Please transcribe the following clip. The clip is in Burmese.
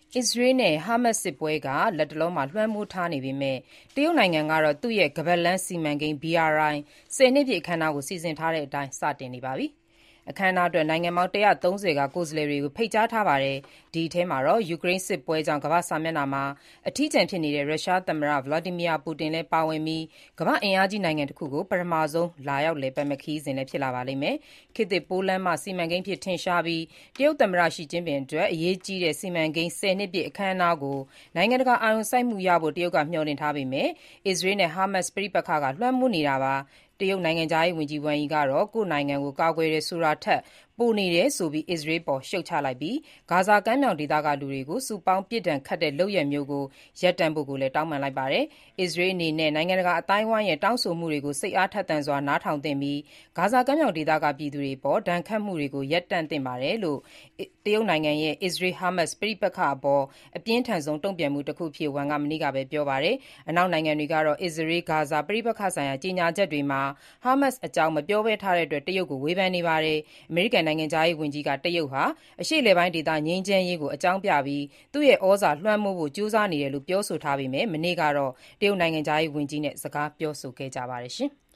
အစ္စရေးနဲ့ဟာမတ်စ်စစ်ပွဲကလတ်တလောမှာလွှမ်းမိုးထားနေပေမဲ့တရုတ်နိုင်ငံကတော့သူ့ရဲ့ခါးပတ်လမ်းစီမံကိန်း BRI 10 နှစ်ပြည့်အခမ်းအနားကိုစီစဉ်ထားတဲ့အတိုင်းစတင်နေပါပြီ။ အခမ်းအနားအတွက်နိုင်ငံပေါင်း130ကကိုယ်စားလှယ်တွေကိုဖိတ်ကြားထားပါတယ်။ ဒီအထဲမှာယူကရိန်းစစ်ပွဲကြောင့်ကမ္ဘာ့စာမျက်နှာမှာအထီးကျန်ဖြစ်နေတဲ့ရုရှားသမ္မတ Vladimir Putin လည်းပါဝင်ပြီးကမ္ဘာ့အင်အားကြီးနိုင်ငံတခုကိုပထမဆုံးလာရောက်လည်ပတ်မယ့်ခရီးစဉ်လည်းဖြစ်လာပါလိမ့်မယ်။ ခေတ်သစ်ပိုးလမ်းမစီမံကိန်းအဖြစ်ထင်ရှားပြီးတရုတ်သမ္မတ Xi Jinping အတွက်အရေးကြီးတဲ့စီမံကိန်း 10 နှစ်ပြည့်အခမ်းအနားကိုနိုင်ငံတကာအာရုံစိုက်မှုရဖို့တရုတ်ကမျှော်လင့်ထားပေမဲ့အစ္စရေးနဲ့ဟာမတ်စ်ပဋိပက္ခကလွှမ်းမိုးနေတာပါ။ တရုတ်နိုင်ငံခြားရေးဝန်ကြီး Wang Yi ကတော့ကိုယ့်နိုင်ငံကိုကာကွယ်တယ်ဆိုတာထက်ပိုနေတယ်ဆိုပြီးအစ္စရေးအပေါ်ရှုတ်ချလိုက်ပြီးဂါဇာကမ်းမြောင်ဒေသကလူတွေကိုစုပေါင်းပစ်ဒဏ်ခတ်တဲ့လုပ်ရပ်မျိုးကိုရပ်တန့်ဖို့လည်းတောင်းပန်လိုက်ပါတယ်။ အစ္စရေးအနေနဲ့နိုင်ငံတကာအသိုင်းအဝိုင်းရဲ့တောင်းဆိုမှုတွေကိုစိတ်အားထက်သန်စွာနားထောင်သင့်ပြီးဂါဇာကမ်းမြောင်ဒေသကပြည်သူတွေအပေါ်ဒဏ်ခတ်မှုတွေကိုရပ်တန့်သင့်ပါတယ်လို့ တရုတ်နိုင်ငံရဲ့အစ္စရေး-ဟာမတ်စ်ပဋိပက္ခအပေါ်အပြင်းထန်ဆုံးတုံ့ပြန်မှုတခုအဖြစ် Wang ကမနေ့ကပဲပြောပါတယ်။ အနောက်နိုင်ငံတွေကတော့အစ္စရေး-ဂါဇာပဋိပက္ခဆိုင်ရာကြေညာချက်တွေမှာဟာမတ်စ်အကြောင်းမပြောဘဲထားတဲ့အတွက်တရုတ်ကိုဝေဖန်နေပါတယ်။ အမေရိကန်နိုင်ငံခြားရေးဝန်ကြီးကတရုတ်ဟာအရှေ့အလယ်ပိုင်းဒေသငြိမ်းချမ်းရေးကိုအကြောင်းပြပြီးသူ့ရဲ့ဩဇာလွှမ်းမိုးဖို့ကြိုးစားနေတယ်လို့ပြောဆိုထားပေမဲ့မနေ့ကတော့တရုတ်နိုင်ငံခြားရေးဝန်ကြီးနဲ့စကားပြောဆိုခဲ့ကြပါတယ်။